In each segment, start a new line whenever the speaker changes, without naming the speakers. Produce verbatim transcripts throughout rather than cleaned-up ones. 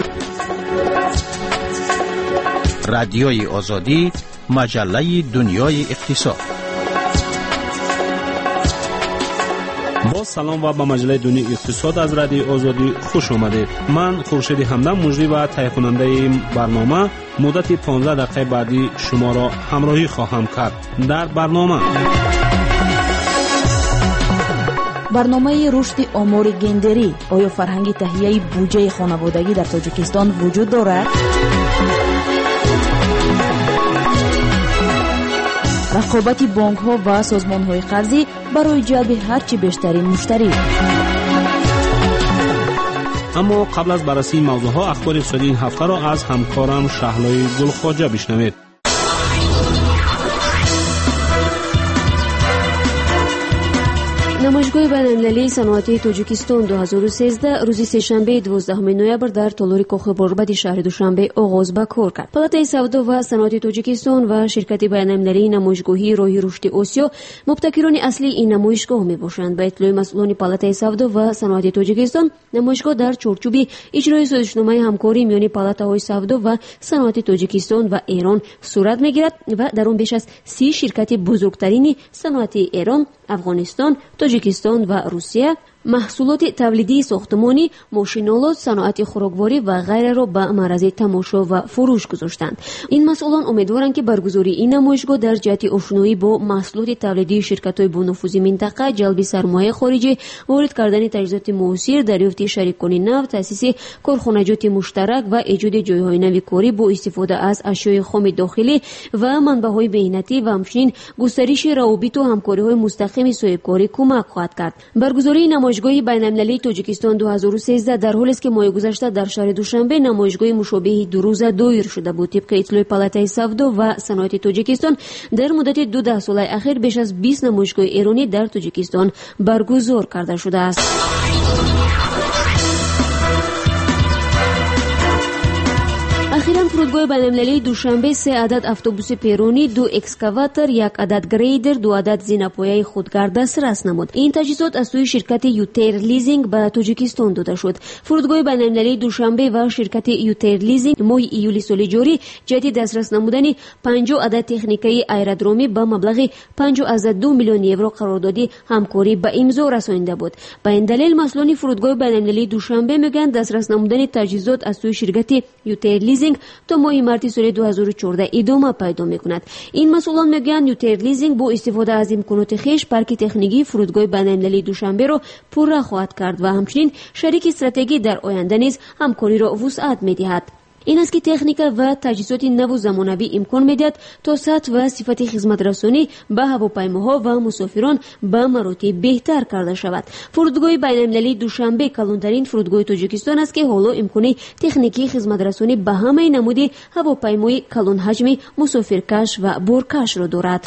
رادیوی آزادی، مجله دنیای اقتصاد.
با سلام و به مجله دنیای اقتصاد از رادیو آزادی خوش آمدید. من خورشید همدم مجری و تهیه کننده برنامه مدت پانزده دقیقه بعدی شما را همراهی خواهم کرد. در برنامه
برنامه رشد آمار گندری، آیا فرهنگ تهیه بودجه خانوادگی در تاجیکستان وجود دارد؟ رقابت بانک ها و سازمان های قرضی برای جلب هرچی بیشترین مشتری.
اما قبل از بررسی موضوع ها، اخبار اقتصادی این هفته را از همکارم شهلای گلخواجه بشنوید.
نمایشگاه بین‌المللی صنعتی تاجیکستان دو هزار و سیزده روز سه‌شنبه دوازدهم نوامبر در تالار کاخ باربد شهر دوشنبه آغاز به کار کرد. پالاتای سودا و صنعت تاجیکستان و شرکت بین‌المللی نمایشگاهی راه رشد آسیا مبتکران اصلی این نمایشگاه میباشند. به اطلاع مسئولان پالاتای سودا و صنعت تاجیکستان، نمایشگاه در چارچوب اجرای سازشنامه همکاری میان پالاتاهای سودا و صنعت تاجیکستان و ایران صورت میگیرد و در آن بیش از سی شرکت بزرگترین صنعتی ایران، افغانستان، تاجیکستان و روسیه محصولات تولیدی ساختمانی، ماشین‌آلات، صنعت خوراکواری و غیره را به معرض تماشا و فروش گذاشتند. این مسئولان امیدوارند که برگزاری این نمایشگاه در جهت آشنایی با محصولات تولیدی شرکت‌های با نفوذ منطقه، جلب سرمایه خارجی، وارد کردن تجهیزات موثر، دریافت شریکان نو، تأسیس کارخانجات مشترک و ایجاد جای‌های نوی کاری با استفاده از اشیاء خام داخلی و منبع‌های بین‌المللی و همچنین گسترش روابط و همکاری‌های مستقیم صاحبکاری کمک خواهد کرد. برگزاری نمایشگاه بین‌المللی تاجیکستان دو هزار و سیزده در حالی است که ماه گذشته در شهر دوشنبه نمایشگاه مشابه دو روزه دایر شده بود. طبق اطلاع پالاتای سودا و صنعت تاجیکستان، در مدت دو ده سال اخیر بیش از بیست نمایشگاه ایرانی در تاجیکستان برگزار کرده شده است. اخیراً فرودگاه بین‌المللی دوشنبه سه عدد اتوبوس پیرانی، دو اکسکاواتور، یک عدد گریدر، دو عدد زینه‌پایه خودکار دسترس نمود. این تجهیزات از سوی شرکت یوتیر لیزینگ به تاجیکستان داده شد. فرودگاه بین‌المللی دوشنبه و شرکت یوتیر لیزینگ ماه ایولی سال جاری جدید دسترس نمودن پنجاه عدد تکنیکی ایرودرومی با مبلغ پنج و دو میلیون یورو قراردادی همکاری به امضا رسانیده بود. به این دلیل مسئولان فرودگاه بین‌المللی دوشنبه میگن دسترس نمودن تجهیزات از سوی شرکت یوتیر لیزینگ تا ماه مارس سال دو هزار و چهارده ادامه پیدا میکند. این مسئولان میگن یوتیر لیزینگ با استفاده از امکانات خویش پارک تکنیکی فرودگاه بین‌المللی دوشنبه را پرراه خواهد کرد و همچنین شریک استراتژیکی در آینده نیز همکاری را وسعت میدهد. این است که تکنیک و تجهیزات نو و زمانوی امکان میدهد تا سطح و صفت خدمت رسانی به هواپیماها و مسافران به مراتب بهتر کرده شود. فرودگاه بین‌المللی دوشنبه کلانترین فرودگاه تاجیکستان است که حالا امکان تکنیکی خدمت رسانی به همه نمود هواپیمای کلان حجم مسافرکش و بارکش را دارد.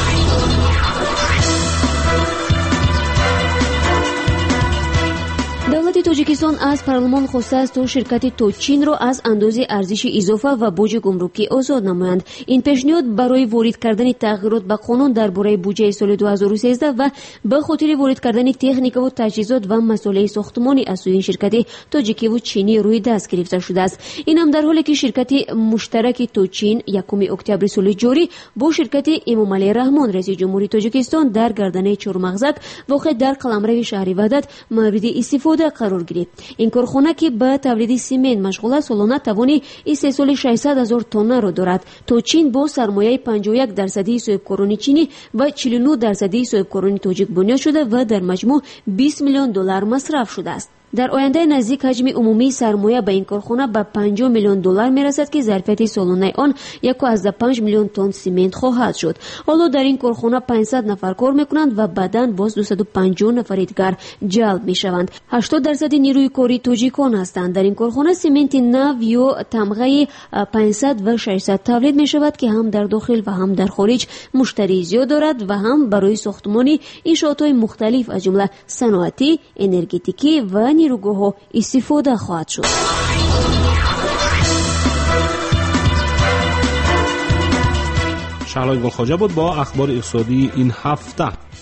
دولت تاجیکستان از پارلمان خواسته است تا شرکت توچین را از اندازه ارزش اضافه و بوج گمرکی آزاد نمایند. این پیشنهاد برای وارد کردن تغییرات به قانون درباره بودجه سال دو هزار و سیزده و به خاطر وارد کردن تکنیک و تجهیزات و مسائل ساختمانی از سوی شرکت تاجیکی و چینی روی دست گرفته شده است. این هم در حالی که شرکت مشترک توچین یکم اکتبر سال جاری با شرکت امام علی رحمان رئیس جمهوری تاجیکستان در گردنه چهارمغزک واقع در قلمرو شهر وحدت مورد استفاده قرار گرفت. این کارخانه که به تولید سیمنت مشغول است سالانه توان استحصال ششصد هزار تن را دارد. توچین با سرمایه پنجاه و یک درصدی صاحبکاران چینی و چهل و نه درصدی صاحبکاران تاجیک بنیاد شده و در مجموع بیست میلیون دلار مصرف شده است. در آینده نزدیک حجم عمومی سرمایه به این کارخانه به پنجاه میلیون دلار میرسد که ظرفیت سالانه آن یک و پنج میلیون تن سیمنت خواهد شد. حالا در این کارخانه پانصد نفر کار میکنند و بعداً باز دویست و پنجاه نفر دیگر جلب میشوند. هشتاد درصد نیروی کاری تاجیکان هستند. در این کارخانه سیمنت نو یا تمغه پانصد و ششصد تولید میشود که هم در داخل و هم در خارج مشتری زیاد دارد و هم برای ساختمانی انشاءات‌های مختلف از جمله صنعتی، انرژتیکی و نیروگاه استفاده خواهد شد.
شهلای گلخواجه بود با اخبار اقتصادی این هفته.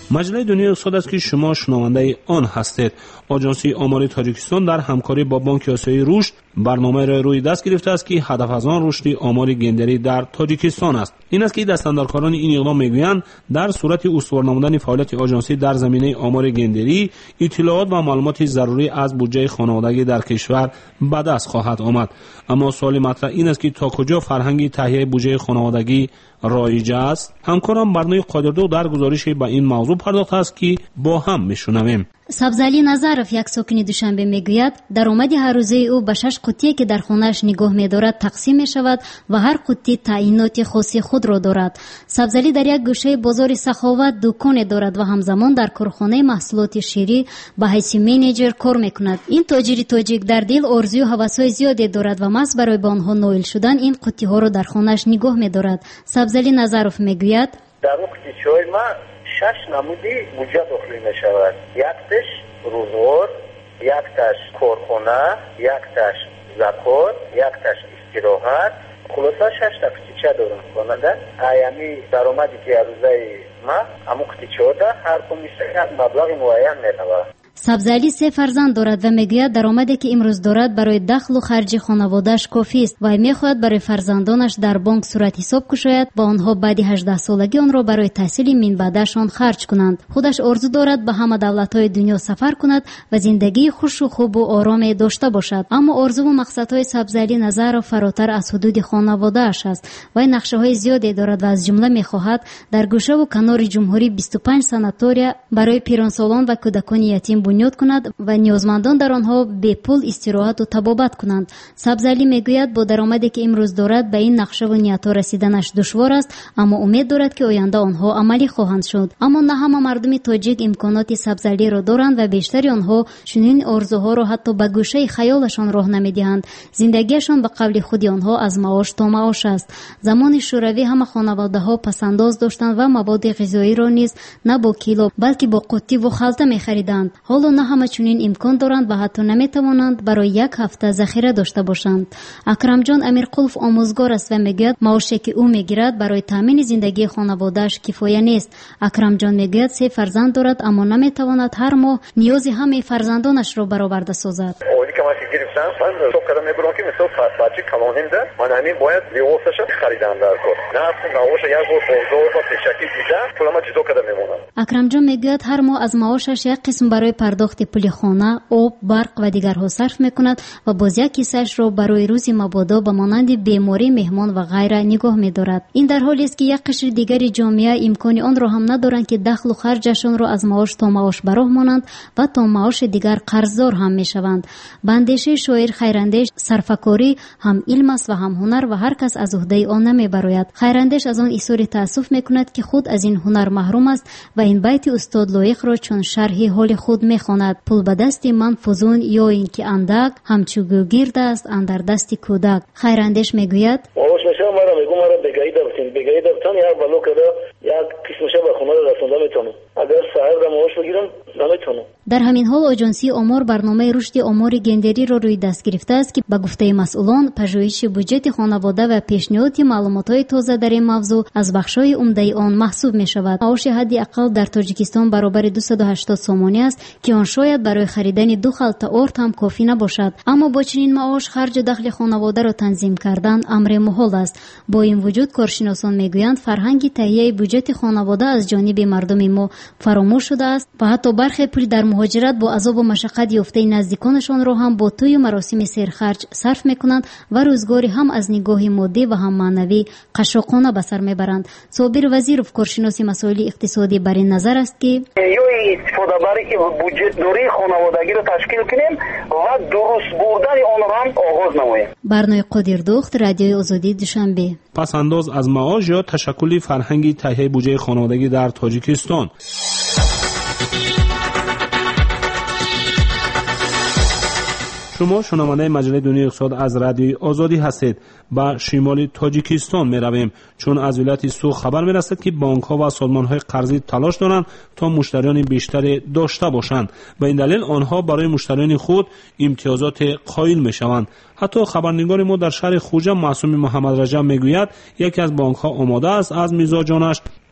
مجله دنیای اقتصاد است که شما شنونده آن هستید. آژانس آماری تاجیکستان در همکاری با بانک آسیایی رشد برنامه را روی دست گرفته است که هدف از آن رشد آماری گندری در تاجیکستان است. این است که دستاندرکاران این اقدام میگویند در صورت استوار نمودن فعالیت آژانسی در زمینه آمار گندری، اطلاعات و معلومات ضروری از بودجه خانوادگی در کشور به دست خواهد آمد. اما سوال مطرح این است که تا کجا فرهنگ تهیه بودجه خانوادگی رایج است؟ همکارم برنامه قادردو در گزارش به این موضوع پرداخته است که با هم میشنویم.
سبزعلی نظرов یک ساکن دوشنبه میگوید درآمد هر روزه او به شش قوطی که در خانه‌اش نگاه می‌دارد تقسیم می‌شود و هر قوطی تعیینات خاص خود را دارد. سبزعلی در یک گوشه بازار سخاوت دکان دارد و همزمان در کارخانه محصولات شیری به حیث منیجر کار می‌کند. این تاجر تاجیک در دل آرزوی و هوس‌های زیادی دارد و محض برای به آنها نائل شدن این قوطی‌ها را در خانه‌اش نگاه می‌دارد. سبزعلی نظرов میگوید
در قوطی‌های ما شش نمودی بودجه داخل می شود. یکتش روزگار، یکتش کارخانه، یکتش زکات، یکتش استراحت. خلاصه شش تا قوطیچه دارم کننده. ایامی درآمدی که روزای ما اما قوطیچه ده هر کمیشه یک مبلغ معین می‌رود.
سبزعلی سه فرزند دارد و میگوید درآمدی که امروز دارد برای دخل و خرج خانواده‌اش کافی است و میخواهد برای فرزندانش در بانک صورت حساب کشاید و آنها بعد هجده سالگی آن را برای تحصیل من بعدشان خرج کنند. خودش آرزو دارد به همه دولت‌های دنیا سفر کند و زندگی خوش و خوب و آرام داشته باشد. اما آرزو و مقصدهای سبزعلی نظر فراتر از حدود خانواده‌اش است و نقشه‌های زیادی دارد و از جمله میخواهد در گوشه و کنار جمهوری بیست و پنج ساناتوریا برای پیرانسالان و کودکان یتیم بنیاد کند و نیازمندان در آنها به پول استراحت و طبابت کنند. سبزعلی میگوید با درآمدی که امروز دارد به این نقشه و نیت‌ها رسیدنش دشوار است، اما امید دارد که آینده آنها عملی خواهند شد. اما نه همه مردم تاجیک امکانات سبزعلی را دارند و بیشتری آنها چنین آرزوها را حتی به گوشه خیالشان راه نمیدهند. زندگیشان به قول خود آنها از معاش تا معاش است. زمان شوروی همه خانواده‌ها پسنداز داشتند و مواد غذایی را نیز نه با کیلو بلکه با قوطی و خلطه می‌خریدند. حالا نه همه چنین امکان دارند و حتی نمیتوانند برای یک هفته ذخیره داشته باشند. اکرم جان امیرقلف آموزگار است و میگوید معاشی که او میگیرد برای تامین زندگی خانواده‌اش کفایه نیست. اکرم جان میگوید سه فرزند دارد اما نمیتواند هر ماه نیاز همه فرزندانش را برآورده سازد.
اولی که من گرفتم من صبح کردم میبرم که مثلا بچه کلانیم ده من همین باید لیواسش خریدم در کار نه معاش یک بار بازار و پیشکی دیدم پول ما چیزا کردم میمونم.
اکرم جان میگوید هر ماه از معاشش یک قسم برای پرداخت پول خانه، آب، برق و دیگرها صرف میکند و باز یک کیسه‌اش را برای روز مبادا به مانند بیماری مهمان و غیره نگاه می‌دارد. این در حالی است که یک قشر دیگری جامعه امکان آن را هم ندارند که دخل و خرجشان را از معاش تا معاش براه مانند و تا معاش دیگر قرضدار هم میشوند. بندشه شاعر خیراندیش صرفه‌کاری هم علم است و هم هنر و هر کس از عهده آن نمیبراید. خیراندیش از آن اظهار تأسف میکند که خود از این هنر محروم است و این بیت استاد لایق را چون شرح حال خود میخواند: پول به دست من فزون یا این که اندک همچو گوگرد است اندر دست کودک. خیراندیش میگوید
معاش میشه مرا میگم مرا بگایی دفتین بگایی دفتن یک بلو کده یک کسمشه به خونه رسونده میتونم اگر صاحب را معاش بگیرم نمیتونم.
در همین حال آژانسی آمار برنامه رشد آمار گندری را روی دست گرفته است که به گفته مسئولان پژوهش بودجه خانواده و پیشنهاد معلومات‌های تازه در این موضوع از بخش‌های عمده آن محسوب می‌شود. معاش حداقل در تاجیکستان برابر دویست و هشتاد سومانی است که آن شاید برای خریدن دو خلطه آرد هم کافی نباشد. اما با چنین معاش خرج دخل خانواده را تنظیم کردن امر محال است. با این وجود کارشناسان میگویند فرهنگ تهیه بودجه خانواده از جانب مردم ما فراموش شده است و حتی برخی پول در مهاجرت با عذاب و مشقت یافته نزدیکانشان را هم با توی و مراسم سیرخرج صرف میکنند و روزگاری هم از نگاه مادی و هم معنوی قشاقانه به سر میبرند. صابر وزیرов کارشناس مسائل اقتصادی بر این نظر است که
یا استفاده برای که بودجه دوری خانوادگی را تشکیل کنیم و درست بردن آن را هم آغاز نماییم.
برنامه قادردوخت رادیوی آزادی دوشنبه.
پس انداز از معاش یا تشکل فرهنگی تهیه بودجه خانوادگی در تاجیکستان. شما شنونده مجله دنیای اقتصاد از رادیوی آزادی هستید. با شمال تاجیکستان می رویم چون از ولایت سو خبر می رسد که بانک ها و سازمان های قرضی تلاش دارند تا مشتریان بیشتری داشته باشند. به این دلیل آنها برای مشتریان خود امتیازات قائل می شوند. حتی خبرنگار ما در شهر خوجه معصوم محمد رجب می گوید یکی از بانک ها آماده است از مزاجانش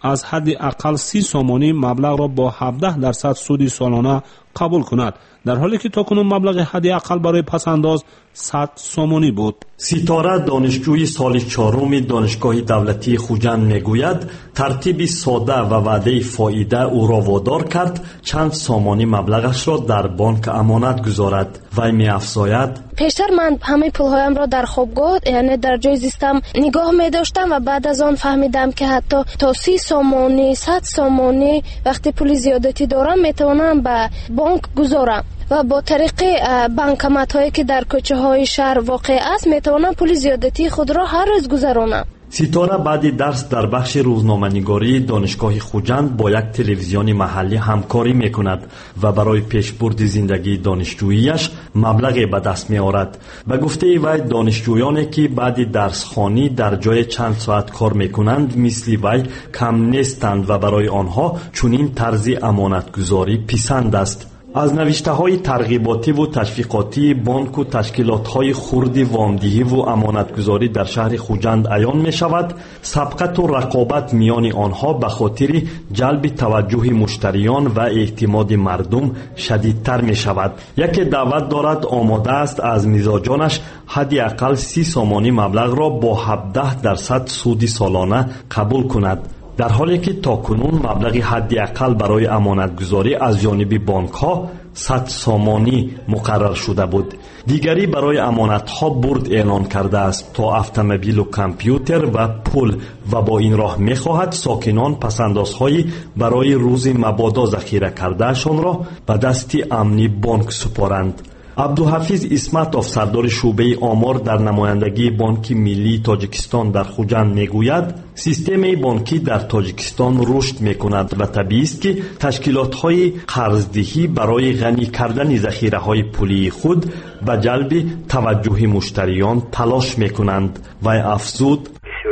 از حد اقل سی سومانی مبلغ را با هفده درصد سود سالانه قبول کند، در حالی که تاکنون مبلغ حد اقل برای پسنداز صد سومانی بود.
ستاره دانشجوی سال چهارم دانشگاه دولتی خوجند میگوید ترتیب ساده و وعده فایده او را وادار کرد چند سامانی مبلغش را در بانک امانت گذارد. وی می‌افزاید:
پیشتر من همه پولهایم را در خوابگاه یعنی در جای زیستم نگاه می‌داشتم و بعد از آن فهمیدم که حتی تا سی سامانی، صد سامانی وقتی پول زیادتی دارم میتوانم به بانک گذارم و با طریق بانکمات هایی که در کوچه های شهر واقع است میتوانم پول زیادتی خود را هر روز گذرانم.
ستاره بعد درس در بخش روزنامه‌نگاری دانشگاه خوجند با یک تلویزیون محلی همکاری میکند و برای پیشبرد زندگی دانشجوییش مبلغی به دست میآورد. به گفته وی دانشجویانی که بعد درس خوانی در جای چند ساعت کار میکنند مثل وی کم نیستند و برای آنها چنین طرز امانتگذاری پسند است. از نوشته‌های ترغیباتی و تشویقاتی بانک و تشکیلات‌های خرد وامدهی و امانتگذاری در شهر خوجند عیان می‌شود سبقت و رقابت میان آنها به خاطر جلب توجه مشتریان و اعتماد مردم شدیدتر می‌شود. یکی دعوت دارد آماده است از مزاجانش حداقل سی سامانی مبلغ را با هفده درصد سود سالانه قبول کند، در حالی که تاکنون مبلغ حداقل برای امانتگذاری از جانب بانک‌ها صد سامانی مقرر شده بود. دیگری برای امانت‌ها برد اعلان کرده است تا اتومبیل و کامپیوتر و پول و با این راه می‌خواهد ساکنان پسندازهای برای روز مبادا ذخیره کردهشان را به دست امنی بانک سپارند. عبدالحفیظ اسمتوف سردار شعبه آمار در نمایندگی بانک ملی تاجیکستان در خوجند میگوید سیستم بانکی در تاجیکستان رشد میکند و طبیعی است که تشکیلات‌های قرضدهی برای غنی کردن ذخیره‌های پولی خود به جلب توجه مشتریان تلاش میکنند. و افزود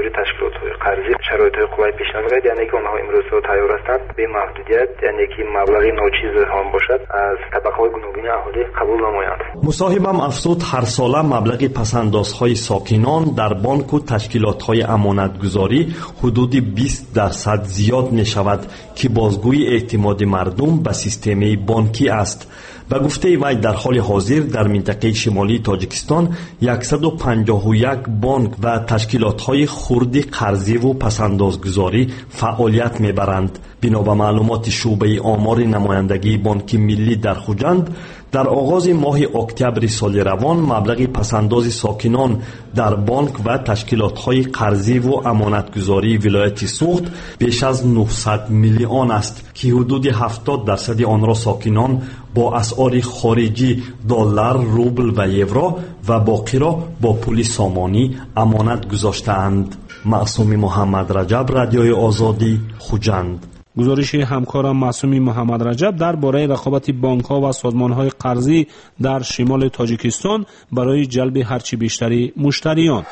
قرضی شرایط‌های خوبی پیش نمی‌آید، یعنی که آنها امروز تیار هستند به محدودیت، یعنی که مبلغ ناچیز هم باشد از طبقه‌های گوناگون اهالی قبول نمایند.
مصاحبم افزود هر ساله مبلغ پسندازهای ساکنان در بانک و تشکیلات‌های امانتگذاری حدود بیست درصد زیاد می‌شود که بازگوی اعتماد مردم به سیستم بانکی است. به گفته وی در حال حاضر در منطقه شمالی تاجیکستان صد و پنجاه و یک بانک و تشکیلات‌های خرد قرضی و پسندازگذاری فعالیت می‌برند. بنا به معلومات شعبه آمار نمایندگی بانک ملی در خوجند در آغاز ماه اکتبر سال روان مبلغ پسنداز ساکنان در بانک و تشکیلات‌های قرضی و امانتگذاری ولایت سوخت بیش از نهصد میلیون است که حدود هفتاد درصد آن را ساکنان با اسعار خارجی دلار، روبل و یورو و باقی را با پول سامانی امانت گذاشتند. معصوم محمد رجب، رادیوی آزادی، خوجند.
گزارش همکارم معصوم محمد رجب درباره رقابت بانک‌ها و سازمان‌های قرضی در شمال تاجیکستان برای جلب هرچی بیشتری مشتریان.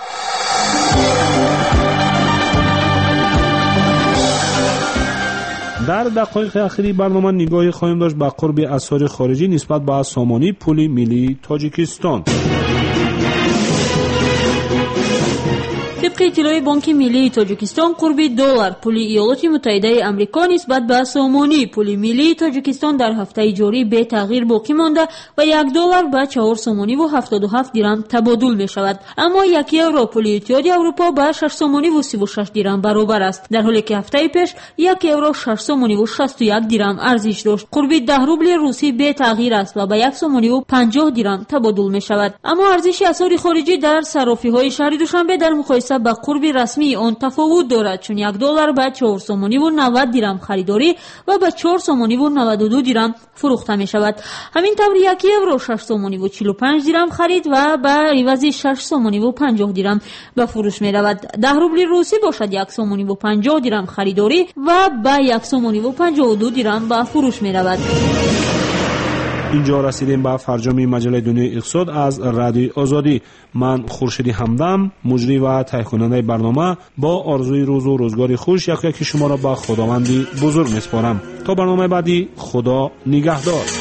در دقایق اخیری برنامه نگاهی خواهیم داشت به قرب اسعار خارجی نسبت به سامانی پول ملی تاجیکستان.
طبق اطلاع بانک ملی تاجیکستان قرب دلار پول ایالات متحده آمریکا نسبت به سامانی پول ملی تاجیکستان در هفته جاری به تغییر باقی مانده و یک دلار به چهار سامانی و هفتاد و هفت درم تبادل می شود، اما یک یورو پول اتحادیه اروپا به شش سامانی و سی و شش درم برابر است، در حالی که هفته پیش یک یورو شش سامانی و شصت و یک درم ارزش داشت. قرب ده روبل روسی به تغییر است و به یک سامانی و پنجاه درم تبادل می شود، اما ارزش اسعار خارجی در صرافی‌های شهر دوشنبه در مقایسه با قرب رسمی آن تفاوت دارد، چون یک دلار به چهار سامانی و نود درم خریداری و به چهار سامانی و نود و دو درم فروخته می شود. همین طور یک یورو شش سامانی و چهل و پنج درم خرید و به عوض شش سامانی و پنجاه درم به فروش می رود. ده روبل روسی باشد یک سامانی و پنجاه درم خریداری و به یک سامانی و پنجاه و دو درم به فروش می رود.
اینجا رسیدیم به فرجام مجله دنیای اقتصاد از رادیو آزادی. من خورشید همدم، مجری و تهیه کننده برنامه، با آرزوی روز و روزگاری خوش یک یکی شما را به خداوند بزرگ میسپارم. تا برنامه بعدی، خدا نگهدار.